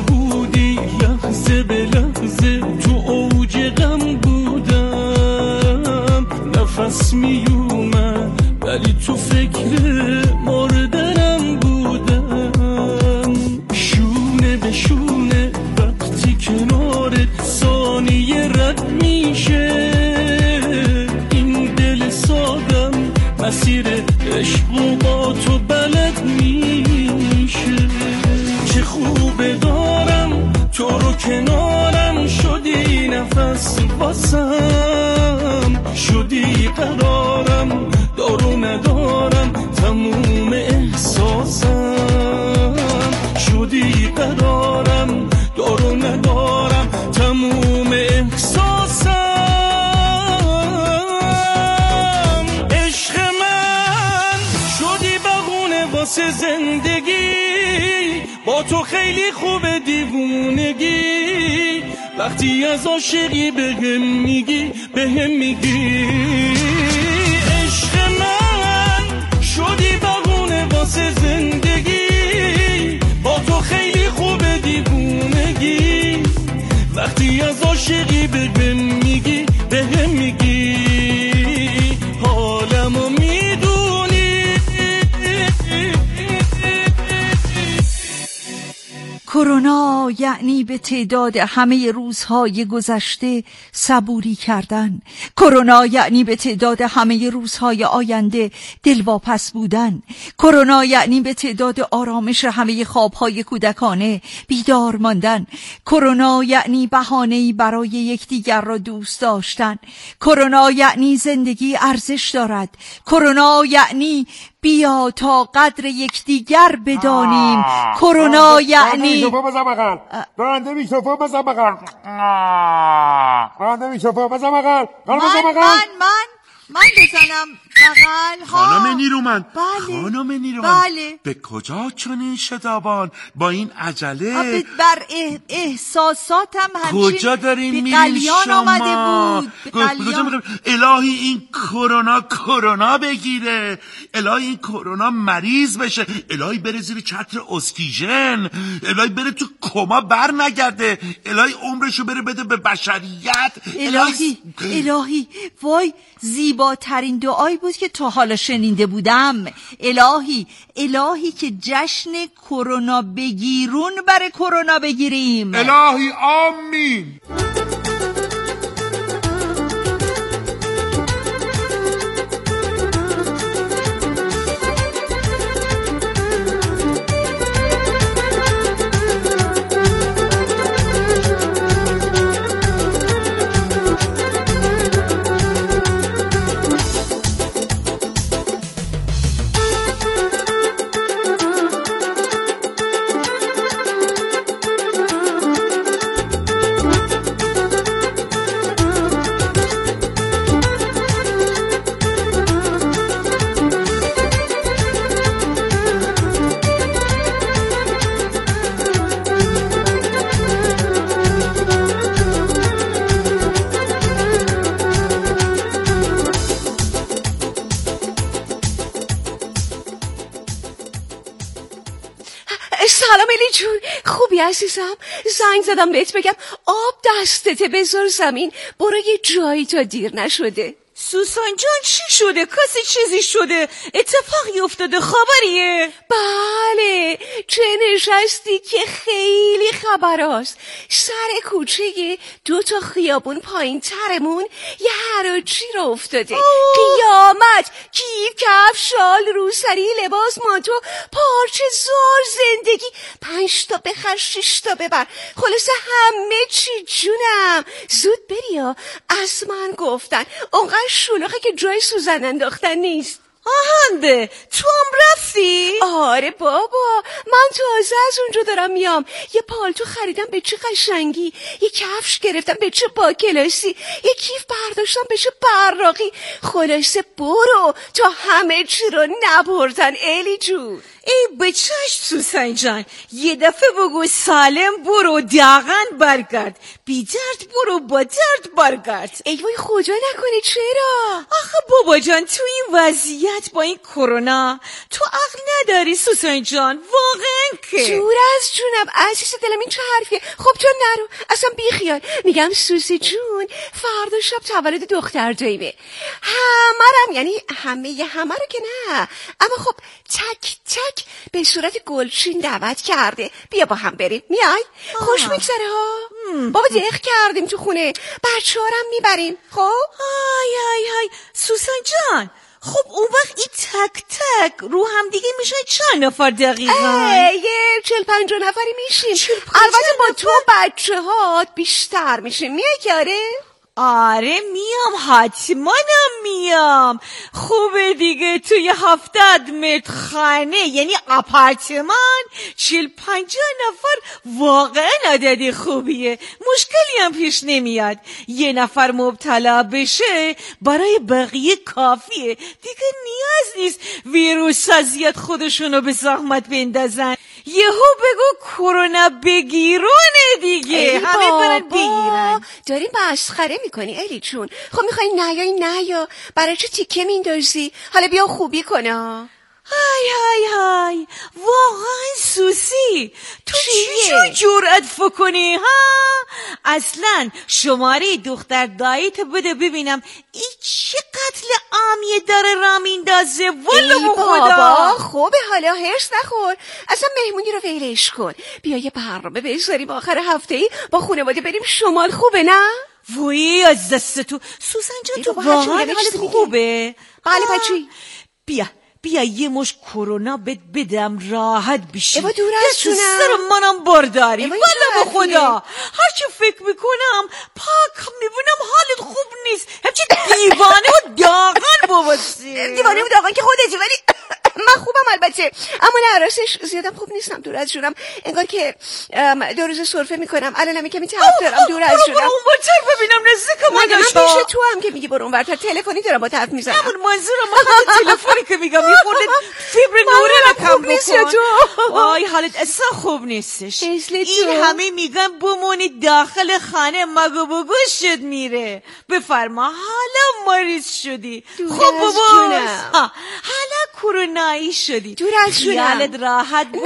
بودی لحظه به لحظه تو اوج غم بودم، نفس می اومد ولی تو فکر مردنم بودم. شونه به شونه وقتی کنارت ثانیه رد میشه، این دل سادم مسیر عشق و با تو بلد میشه. چه خوبه دارم تو رو کنارم، شدی نفس واسم، شدی قرارم، دارو ندارم تموم احساسم، شدی قرارم، دارو ندارم تموم احساسم. عشق من شدی بهونه واسه زندگی، با تو خیلی خوبه دیوونگی، وقتی از عاشقی بهم میگی عشق من شدی بهونه واسه زندگی، با تو خیلی خوبه دیوونگی، وقتی از عاشقی بهم میگی حالمو میدونی. کرونا یعنی به تعداد همه روزهای گذشته صبوری کردن. کرونا یعنی به تعداد همه روزهای آینده دلواپس بودن. کرونا یعنی به تعداد آرامش همه خوابهای کودکانه بیدار ماندن. کرونا یعنی بهانه‌ای برای یکدیگر را دوست داشتن. کرونا یعنی زندگی ارزش دارد. کرونا یعنی بیا تا قدر یکدیگر بدانیم. کرونا یعنی راننده میکروفون بزن بغل. راننده میکروفون بزن بغل. من بزنم بغل. خانم نیرومند. بله. خانم نیرومند. بله. به کجا چنین شتابان با این عجله؟ بر احساساتم همچین کجا داریم میرین شما؟ آمده بود. الهی این کرونا بگیره، الهی این کرونا مریض بشه، الهی بره زیر چتر اکسیژن، الهی بره تو کما بر نگرده، الهی عمرشو بره بده به بشریت. الهی وای زیباترین دعایی بود که تا حالا شنیده بودم. الهی که جشن کرونا بگیرون برای کرونا بگیریم. الهی آمین. سلام الی جون، خوبی عزیزم؟ زنگ زدم بهت بگم آب دستته بذار زمین، برو یه جایی تا دیر نشده. سوسن جان چی شده؟ کسی چیزی شده؟ اتفاقی افتاده؟ خبریه؟ بله، چه نشستی که خیلی خبراست. سر کوچه 2 خیابون پایین ترمون یه حراجی را افتاده. قیامت، کیف، کف، شال، روسری، لباس، مانتو، پارچه زار، زندگی، 5 تا بخر 6 تا ببر، خلاصه همه چی جونم. زود بریا، از من گفتن اونقدر شلوغه که جای سوزن انداختن نیست. آهنده تو هم رفتی؟ آره بابا، من تازه از اونجا دارم میام. یه پالتو خریدم به چه قشنگی، یه کفش گرفتم به چه با کلاسی، یه کیف برداشتم به چه براقی. خلاصه برو تا همه چی رو نبردن الی جون. ای به چشم سوسن جان، یه دفعه بگو سالم برو دقن برگرد، بی درد برو با درد برگرد. ای وای خدا نکنه چرا؟ آخه بابا جان تو این وضعیت با این کرونا تو عقل نداری سوسن جان، واقعا که جور از جونم عزیز دلم، این چه حرفیه؟ خب تو نرو اصلا بی خیال. میگم سوسی جون فردا شب تولد دختر جیبه، همرم یعنی همه رو که نه، اما خب تک تک به صورت گلچین دعوت کرده، بیا با هم بریم. میای؟ خوش میگذره ها. بابا دق کردیم تو خونه، بچه هارم میبریم. خب های سوسن جان، خب اون وقت این تک تک رو هم دیگه میشه چند نفر دقیقا؟ یه 40-50 نفری میشیم. البته با تو بچه ها بیشتر میشیم. میای که آره میام، حتما میام. خوبه دیگه توی 70 متر خانه یعنی آپارتمان 40-50 نفر واقعا عددی خوبیه، مشکلی هم پیش نمیاد. یه نفر مبتلا بشه برای بقیه کافیه دیگه، نیاز نیست ویروس زیاد خودشونو به زحمت بندازن. یهو بگو کرونا بگیرونه دیگه، همه برن بگیرن. داریم مسخره میکنی الی چون. خب میخوای نیا برای چه تیکه میندازی؟ حالا بیا خوبی کنه. های واقعا سوسی تو چی جرأت فکنی ها؟ اصلا شماره دختر داییت بده ببینم این چه قتل عامیه داره را میندازه. والله بابا خوبه، حالا هرس نخور، اصلا مهمونی رو ولش کن. بیا یه برنامه بذاریم آخر هفته‌ای با خانواده بریم شمال، خوبه نه؟ وای از دست تو سوسن جان، تو واقعا حالت خوبه؟ بله بچی، بیا یه مش کرونا بدم راحت بشی. ایوا دور از جونم، سر منم بارداری. والله به خدا هرچی فکر میکنم پاک میبینم حالت خوب نیست، همچی دیوانه و داغن باباسی. دیوانه و داغن که خودتی، ولی من خوبم البته، اما نه راستش زیادم خوب نیستم. دور از جونم، انگار که 2 روز سرفه میکنم، الانم کمی تب دارم. دور از جونم، برو اونورتر ببینم نزدیک من پیش تو هم که میگی برو اونورتر، تلفنی دارم با طرف میزنم. همون منظورم خود تلفنی که میگم یه خورده فیبر نوری رو کم بکن. وای حالت اصلا خوب نیستش. این همه میگن بمونی داخل خانه، مگو بگو شد میره. بفرما حالا مریض شدی. خب بابا حالا کرونایی شدی، دور از جونم، حالت راحت باشه.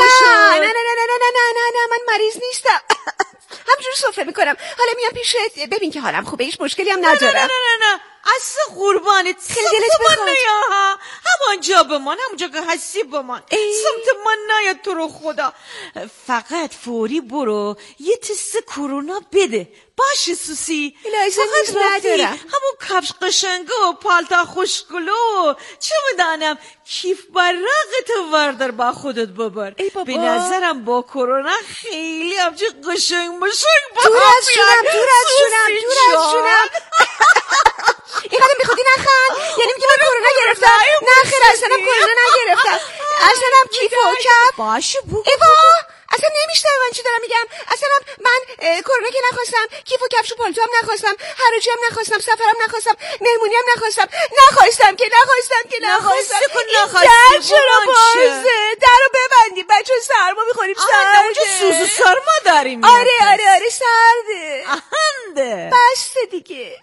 نه من مریض نیستم. همجور سفره میکنم، حالا میام پیشت. ببین که حالم خوبه، هیچ مشکلی هم ندارم. نه اصلا قربانت، خیلی دلت بخواد. همانجا بمان، همونجا که هستی بمان، سمت من نیا تو رو خدا. فقط فوری برو یه تست کرونا بده. باشه سوسی، لازم نیست ندارم. همون کفش قشنگه و پالتا خوشگلو، چه میدانم کیف برقتو وردار با خودت ببر. به نظرم با کرونا خیلی همچه قشنگ دور از جونم. اینقدر میخوادی نخند؟ یعنی میگی من کرونا گرفتم؟ نه خیر، اصلا کرونا نگرفتم، اصلا کیف و کف. باشه بگو. اصلا نمیشتم من چی دارم میگم. اصلا من کرونا که نخواستم، کیف و کفش و پالتو هم نخواستم، حراجی هم نخواستم، سفرم نخواستم، مهمونی هم نخواستم که چرا بازه؟ درو ببندیم بچه، سرما میخوریم. اونجا سوزو سرما داریم. آره سرده. اهنده بسته دیگه.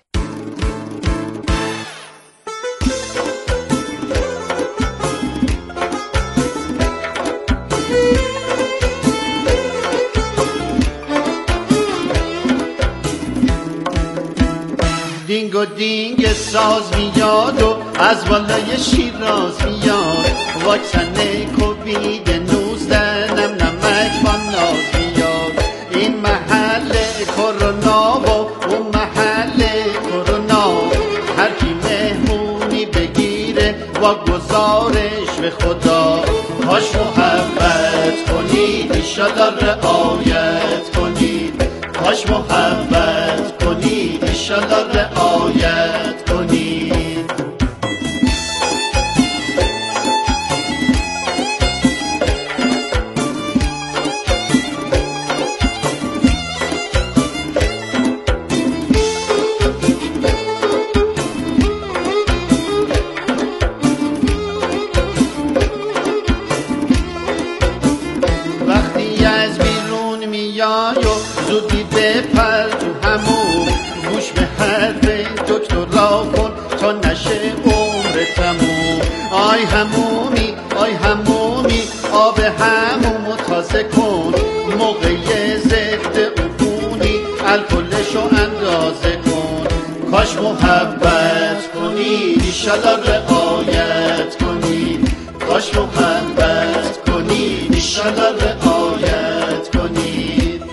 دینگ و دینگ ساز میاد و از بالای شیراز میاد، واکسن کووید 19 نمک با ناز میاد. این محل کرونا و اون محل کرونا، هر کی مهمونی بگیره با گزارش به خدا. کاش محبت کنید ایشالا رعایت کنید، کاش محبت کنید ایشالا رعایت کنید. میای و زودی بپر تو همون گوش به حرف دکتر را کن تا نشه عمر تموم. آی همومی آی همومی آب همومو تازه کن، موقع ضد عفونی الکلشو اندازه کن. کاش محبت کنی ایشالا رعایت کنی، کاش محبت کنی ایشالا رعایت کنی.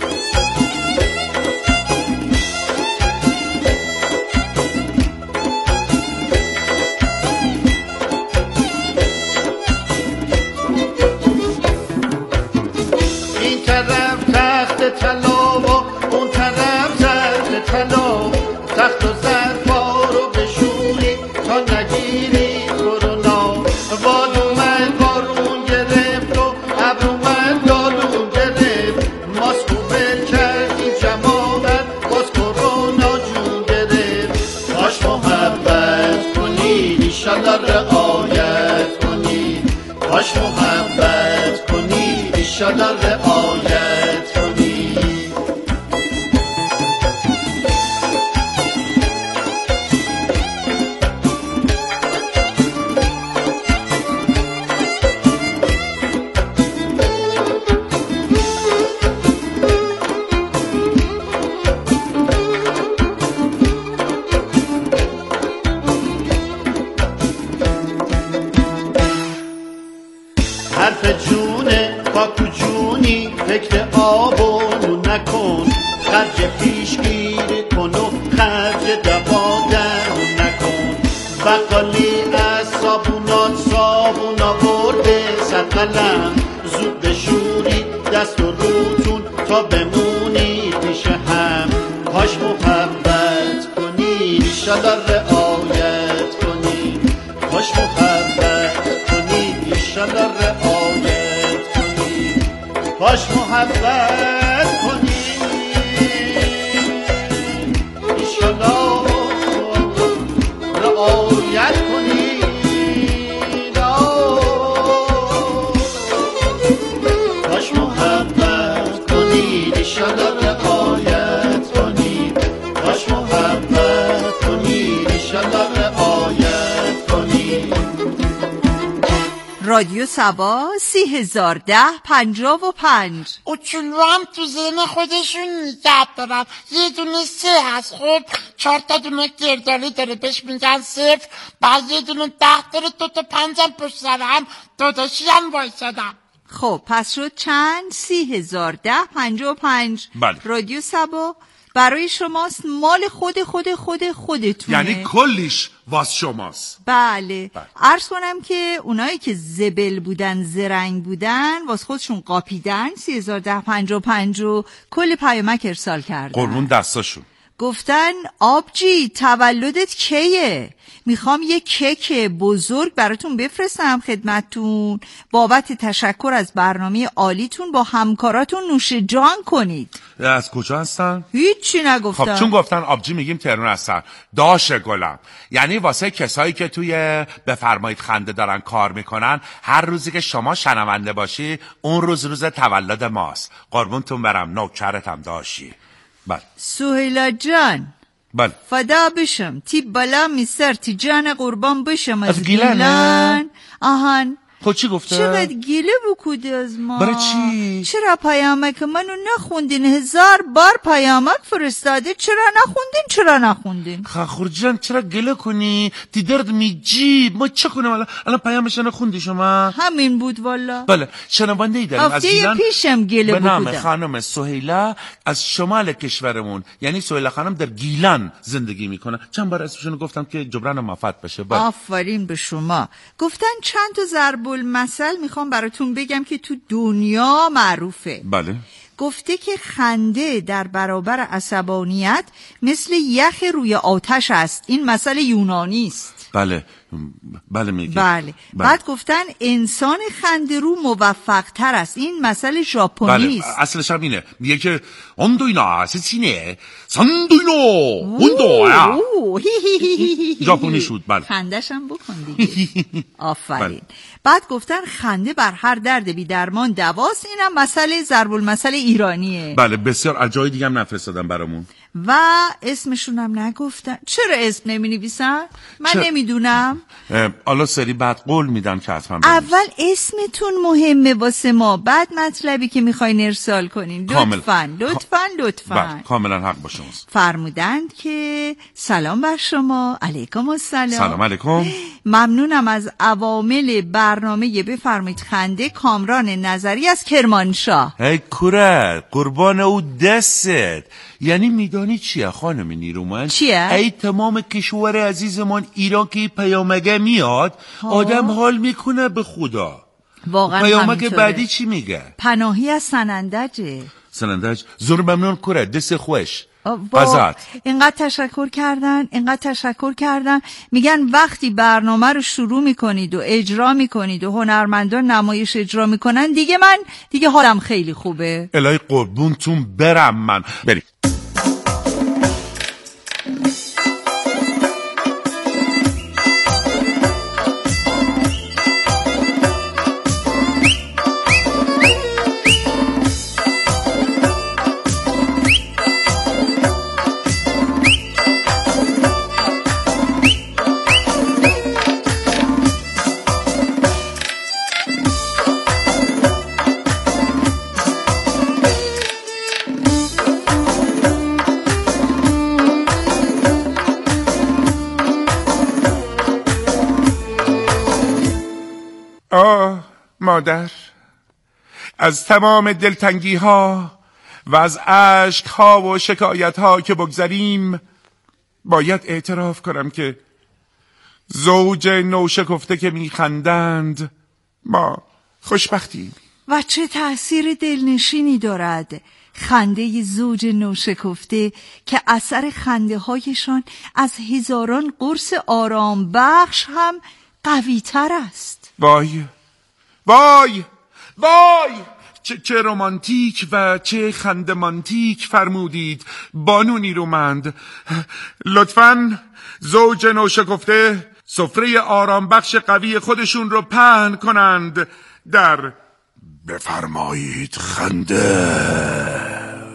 این طرف تخت طلا و اون طرف زر طلا، تخت و ظرفا رو بشوری تا نگیری کرونا. باد اومد بارون گرفت و ابر اومد دارون گرفت، ماسکو ول کرد این جماعت باز کرونا جون گرفت. کاش محبت کنی ایشالا رعایت کنی، کاش محبت کنی ایشالا رعایت کنی. حرف جونه پاکو جونی فکر آب و نون نکن، خرج پیشگیری کن و خرج دوا درون نکن. بقالی از صابونا برده صد قلم، زود بشورید دست و روتون تا بمونید پیش هم. کاش محبت کنی ایشالا رعایت کنی، کاش محبت کنی ایشالا رعایت کنی، کاش محبت کنی ایشالا رعایت کنی. کاش محبت کنی ایشالا رعایت کنی، کاش محبت کنی ایشالا رعایت کنی. رادیو سبا 301055. اچولو هم تو ذهن خودشون نگه دارن، یه دونه 3 هست، خب 4 تا دونه گردالی داره بهش میگن 0، بعد یه دونه 10 داره، 2 تا 5 هم پشت سر هم داداشی هم وایسادم. خب پس شد چند؟ 301055. بله. رادیو سبا برای شماست، مال خودتونه، یعنی کلیش واس شماست. بله. عرض کنم که اونایی که زبل بودن زرنگ بودن واس خودشون قاپیدن 301055 رو کل پیامک ارسال کردن. قربون دستاشون. گفتن آبجی تولدت کیه؟ میخوام یه کیک بزرگ براتون بفرستم خدمتتون بابت تشکر از برنامه عالیتون، با همکاراتون نوش جان کنید. از کجا هستن؟ هیچی نگفتن. خب چون گفتن آبجی میگیم تهران هستن. داشه گلم، یعنی واسه کسایی که توی بفرمایید خنده دارن کار میکنن، هر روزی که شما شنونده باشی اون روز تولد ماست. قربونتون برم، نوکرتم داشی. بله. سهیلا جان، بله. فدا بشم تی بالا میسر تی جان قربان بشم از گیلن. آهان. خب چی گفته؟ چقدر گیله بکودی از ما. برای چی؟ چرا پیامک منو نخوندین؟ 1000 بار پیامک فرستاده، چرا نخوندین؟ خاخور جان چرا گله کنی؟ تی درد میجی، ما چه کنم الان پیامش نخوندی شما؟ همین بود والا. بله. شنونده ای داریم از گیلان پیشم گله به نام بکودم. خانم سهیلا از شمال کشورمون، یعنی سهیلا خانم در گیلان زندگی میکنه. چند بار اسمشون گفتم که جبران مفت بشه. بله. آفرین به شما. گفتن چند تا ضرب المثل میخوام براتون بگم که تو دنیا معروفه. بله. گفته که خنده در برابر عصبانیت مثل یخ روی آتش است. این مثل یونانی است. بله. بله میگه. بله. بعد گفتن انسان خنده‌رو موفق تر است. این مسئله ژاپنی است. بله اصلش هم اینه، میگه که اوندوینا سچینه ساندوینو اوندویا ژاپنی شد. بله خندش هم بکن دیگه. آفرین. بعد گفتن خنده بر هر درد بی درمان دواست. اینم مسئله ضرب المثل ایرانیه. بله بسیار. از جای دیگه هم نفرستادن برامون و اسمشون هم نگفتن. چرا اسم نمی نویسن؟ من نمیدونم. حالا سری بعد قول میدم که حتما اول اسمتون مهمه واسه ما، بعد مطلبی که میخواین ارسال کنین. لطفاً کاملا حق با شماست. فرمودند که سلام بر شما. علیکم السلام. سلام علیکم. ممنونم از عوامل برنامه بفرمایید خنده. کامران نظری از کرمانشاه. هی کوره قربان او دستت. یعنی میدانی چیه خانم نیرومند؟ چیه؟ ای تمام کشور عزیزمان ایران که پیامگه میاد آدم حال میکنه به خدا. واقعا پیامگه بعدی چی میگه؟ پناهی از سنندجه. سنندج زور ممنون کوره دست خوش. اینقدر تشکر کردن میگن وقتی برنامه رو شروع میکنید و اجرا میکنید و هنرمندان نمایش اجرا میکنن دیگه حالم خیلی خوبه. الهی قربونتون برم من. بریم. مادر، از تمام دلتنگی ها و از عشق ها و شکایت ها که بگذریم باید اعتراف کنم که زوج نوشکفته که میخندند ما خوشبختیم. و چه تأثیر دلنشینی دارد خنده زوج نوشکفته که اثر خنده هایشان از هزاران قرص آرام بخش هم قوی تر است. وای وای وای، چه رومانتیک و چه خندمانتیک فرمودید بانو نیرومند. لطفاً زوج نوشکفته سفره آرام بخش قوی خودشون رو پهن کنند در بفرمایید خنده.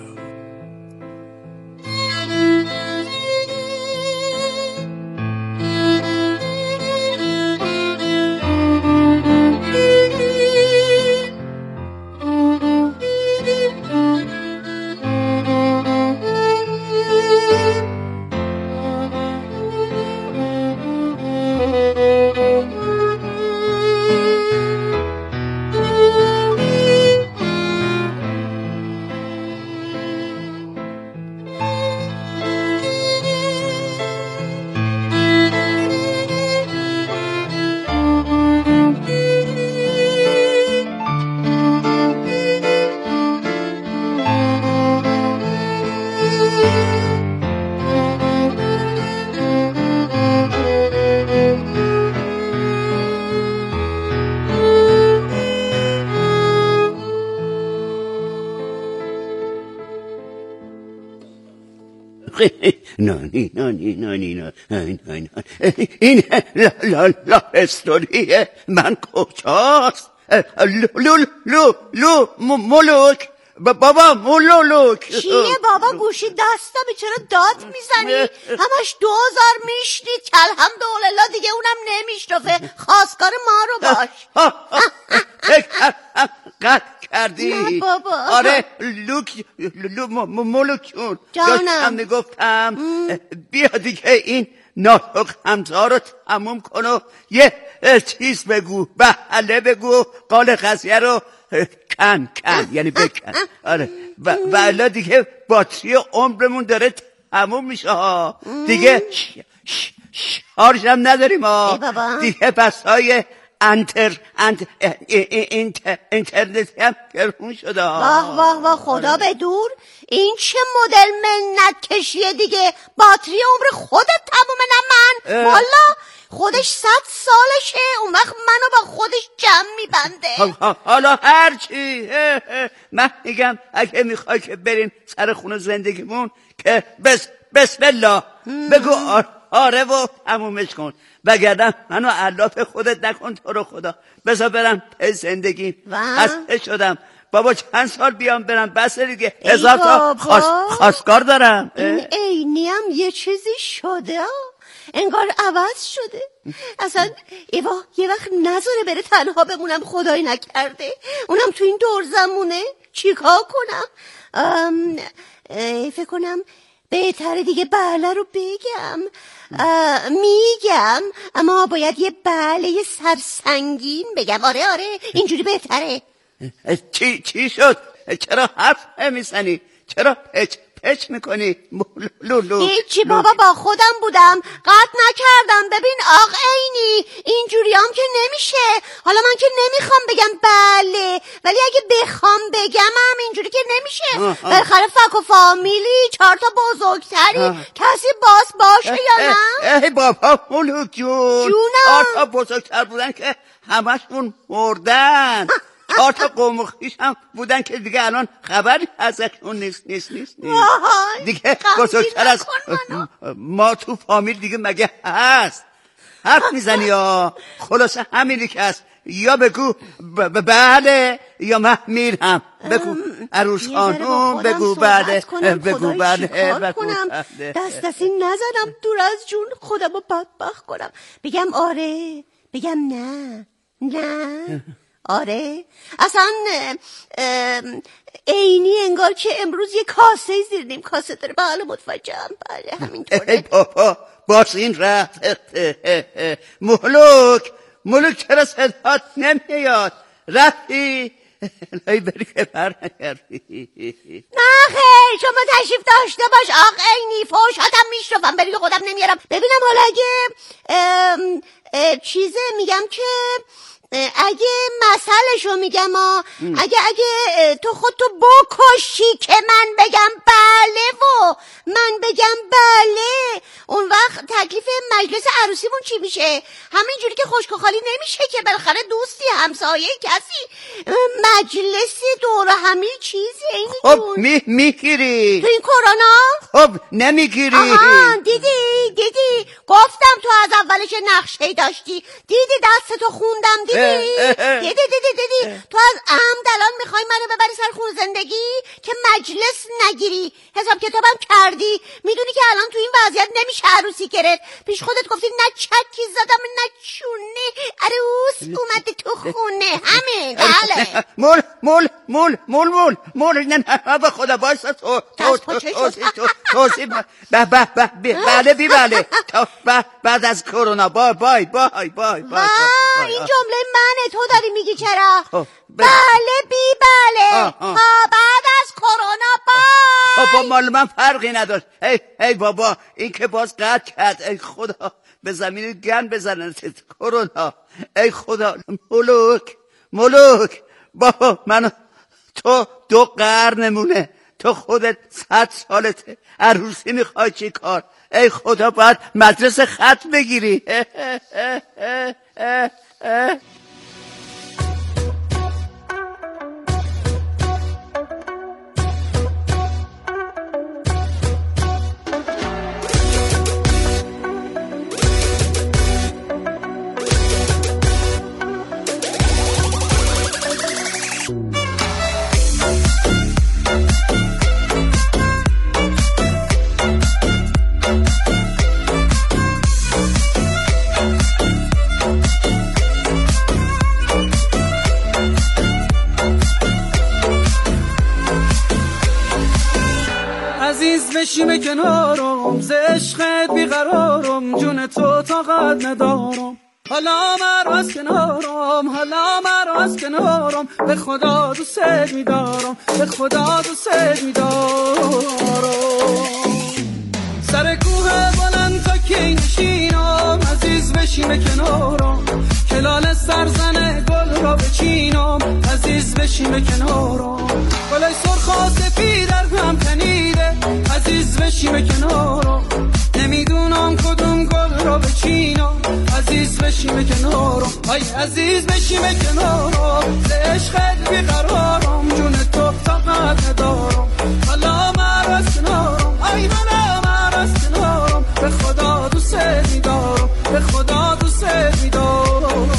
نانی این لاپستوری من کجاست؟ ملوک بابا ملوک. چیه بابا گوشی دستم چرا داد میزنی؟ همش 2000 میشنید که الحمدلله دیگه اونم نمیشنفه. خواستگار ما رو باش. قطع کردی؟ نه بابا. آره ملوکون داشتم میگفتم بیا دیگه این ناطق همزها رو تموم کن و یه چیز بگو، بله بگو، قال قضیه رو کن یعنی بکن. آره ولی دیگه باتری عمرمون داره تموم میشه ها دیگه. شارژ هم نداریم ها دیگه. بسای اینترنت هم گرون شده. واه واه واه، خدا به دور. این چه مدل منت کشیه دیگه؟ باتری عمر خودت تمومه نه من. والا خودش 100 سالشه، اون وقت منو با خودش جمع میبنده. حالا هرچی من میگم اگه میخوای که بریم سر خونه زندگیمون که بسم الله بگو آره و تمومش کن، وگرنه منو علاف خودت نکن تو رو خدا. بذار برم زندگی، خسته شدم بابا. چند سال بیام برم بس دیگه، 1000 تا خواستگار دارم. این عینی هم یه چیزی شده، انگار عوض شده. اصلا ایوا یه وقت نذاره بره تنها بمونم، خدای نکرده اونم تو این دور زمونه. چیکار کنم؟ فکر کنم بهتره دیگه بله رو بگم. میگم اما باید یه بله سرسنگین بگم. آره اینجوری بهتره. چی شد؟ چرا حرف میزنی؟ چرا پچ میکنی؟ هیچی بابا، با خودم بودم، قطع نکردم. ببین آق عینی، اینجوری هم که نمیشه. حالا من که نمیخوام بگم بله، ولی اگه بخوام بگم هم اینجوری که نمیشه. بالاخره فک و فامیلی 4 تا بزرگتری، کسی باشه یا نه؟ ای بابا ملوک جونم، 4 تا بزرگتر بودن که همشون مردن. 4 تا قوم و خویش هم بودن که دیگه الان خبری ازشون نیست. دیگه بزرگتر از ما تو فامیل دیگه مگه هست؟ حرف میزنی یا خلاصه همینی که هست. یا بگو بله یا محمیل هم بگو. عروس خانوم بگو بله، بگو بله. دستی نزنم دور از جون خودم رو بدبخت کنم. بگم آره، بگم نه آره. اصلا عینی انگار که امروز یه کاسه زیر نیم کاسه داره. بله متوجهم، بله همینطوره. ای بابا باز این رفت. ملوک چرا صدات نمیاد؟ رفتی؟ لای بری که بر نگردی. نه خیر، شما تشریف داشته باش آق عینی، فوشاتم میشرفم، بری خودم نمیارم. ببینم حالا اگه چیزه میگم که اگه مسئله‌شو میگم اگه تو خودتو بکشی که من بگم بله و من بگم بله، اون وقت تکلیف مجلس عروسیمون چی میشه؟ همینجوری که خشک و خالی نمیشه که، بالاخره دوستی، همسایه، کسی، مجلس دور همی چیزی. اینی خب میگیری تو این کرونا؟ خب نمیگیری. آها دیدی گفتم تو از اولش نقشه‌ای داشتی. دیدی دستتو خوندم. دیدی تو از عمد الان میخوای منو ببری سر خون زندگی که مجلس نگیری. حساب کتابم کردی، میدونی که الان تو این وضعیت نمیشه عروسی گرفت. پیش خودت گفتی نه چکی زدم نه چونه، عروس اومده تو خونه. همین بله. مول نه به خدا وایسا. توصیب بله بی بله بعد از کرونا بای. این جمله منه، تو داری میگی چرا؟ بله بی بله بعد از کرونا بای. با مال من فرقی نداشت. ای بابا این که باز قطع کرد. ای خدا به زمین گن بزنن کرونا. ای خدا ملوک بابا منو تو 2 قرنمونه، تو خودت 100 سالته، عروسی میخوای چی کار؟ ای خدا باید مدرس خط بگیری. عزیز بشیم کنارم، ز عشقت بیقرارم، جون تو طاقت ندارم. حالا مرا از کنارم، به خدا دوست می‌دارم، سر کوه بلند تا کی نشینم، عزیز بشیم کنارم، کلال سرز بشیم کنارم گلای سرخ و سفید در هم تنیده عزیز بشیم کنارم نمیدونم کدوم گل را بچینم عزیز بشیم کنارم ای عزیز بشیم کنارم ز عشقت بیقرارم جون تو طاقت ندارم حالا من از کنارم ای حالا من از کنارم به خدا دوست می‌دارم به خدا دوست می‌دارم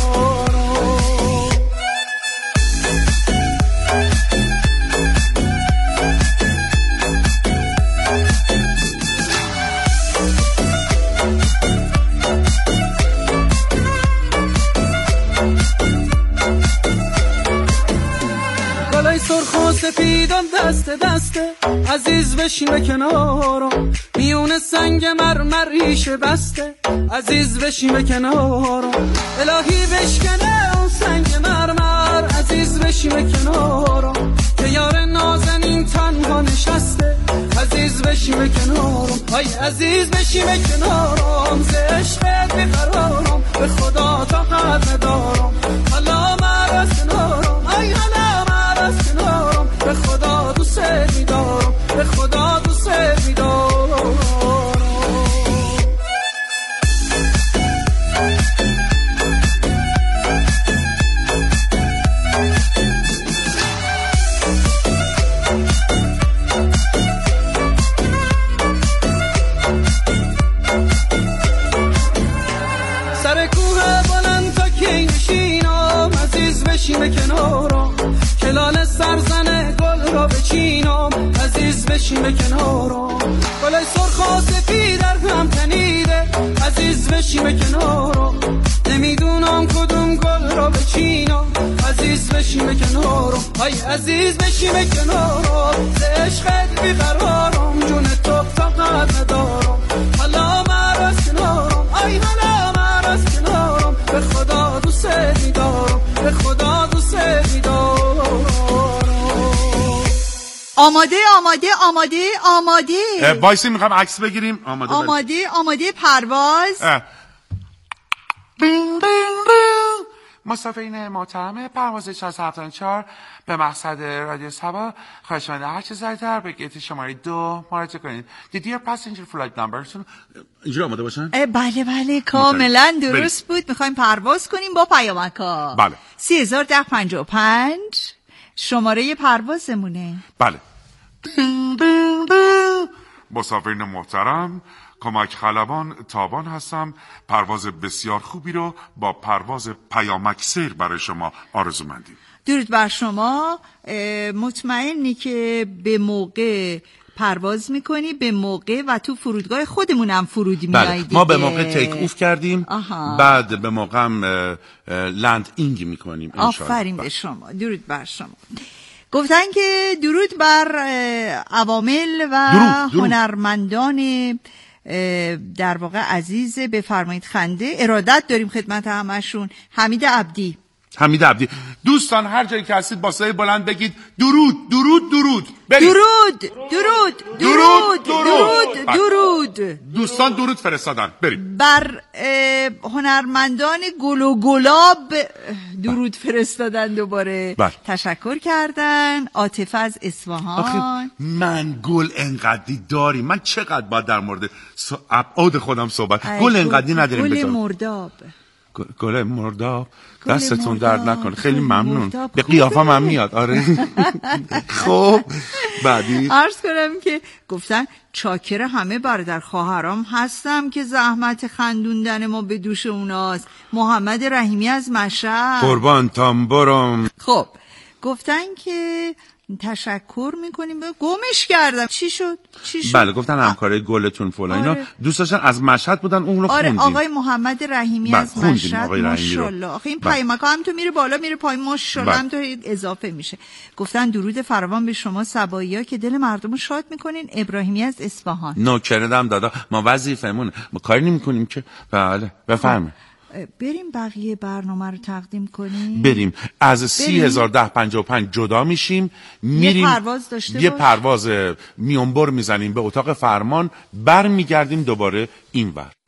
سرخ و سفیدم دست دسته عزیز بشیم کنارم میون سنگ مرمر ریشه بسته عزیز بشیم کنارم الهی بشکنه اون سنگ مرمر عزیز بشیم کنارم که یار نازنین تنها نشسته عزیز بشیم کنارم ای عزیز بشیم کنارم ز عشقت بیقرارم به خدا طاقت ندارم حالا من از کنارم ای حالا من از کنارم به خدا دوست می‌دارم به خدا دوست می‌دارم سر کوه بلند تا کی نشینم عزیز بشیم کنارم کلال سرزنه گل را بچینم عزیز بشیم کنارم گلای سرخ و سفید در هم تنیده عزیز بشیم کنارم نمیدونم کدوم گل را بچینم عزیز بشیم کنارم ای عزیز بشیم کنارم ز عشقت بیقرارم جون تو طاقت ندارم حالا من از کنارم ای حالا من از کنارم به خدا دوست می‌دارم به خدا دوست می‌دارم آماده آماده آماده آماده وایسی میخوام عکس بگیریم آماده آماده پرواز مسافرین محترم پرواز 474 به مقصد رادیو سبا خواهشمنده هر چه زودتر به گیت شماره 2 مراجعه کنید. The dear passenger flight number اینجوری آماده باشن؟ بله کاملا درست بود. میخوایم پرواز کنیم با پیامک‌ها. بله 301055 شماره پروازمونه. بله. مسافرین محترم کمک خلبان تابان هستم. پرواز بسیار خوبی رو با پرواز پیامک سیر برای شما آرزومندیم. درود بر شما. مطمئنی که به موقع پرواز میکنی به موقع و تو فرودگاه خودمونم فرود میایی؟ ما به موقع تیک اوف کردیم. بعد به موقع هم لند اینگ میکنیم. آفرین به شما. درود بر شما. گفتن که درود بر عوامل و هنرمندان در واقع عزیز بفرمایید خنده ارادت داریم خدمت همشون. حمید عبدی. دوستان هر جایی که هستید با صدای بلند بگید درود درود درود. درود. دوستان درود فرستادن. بریم. بر هنرمندان گل و گلاب درود فرستادن. دوباره تشکر کردن. عاطفه از اصفهان. من گل انقدی داریم. من چقدر باید در مورد ابعاد خودم صحبت. گل انقدی نداریم. گل مرداب دستتون درد نکنه. خیلی ممنون. به قیافم هم میاد. آره. خب بعدی عرض کنم که گفتن چاکر همه برادر خواهرام هستم که زحمت خندوندن ما به دوش اوناست. محمد رحیمی از مشهد. قربان تام برم. خب گفتن که تشکر میکنیم. گمش کردم. چی شد؟ بله گفتن همکارای گلتون فلان اینا دوست داشتن از مشهد بودن اون رو خوندیم. آقای محمد رحیمی از مشهد. ماشاءالله. آخه این پیامک‌ها هم تو میره بالا میره پایین. ماشاءالله هم تو اضافه میشه. گفتن درود فراوان به شما صبایی‌ها که دل مردمو شاد میکنین. ابراهیمی از اصفهان. نوکردم دادا ما وظیفمون ما کاری نمیکنیم که. بله بفرمایید. بریم بقیه برنامه رو تقدیم کنیم. بریم از 301055 جدا میشیم. میریم یه پرواز میونبر میزنیم به اتاق فرمان. برمیگردیم دوباره اینور.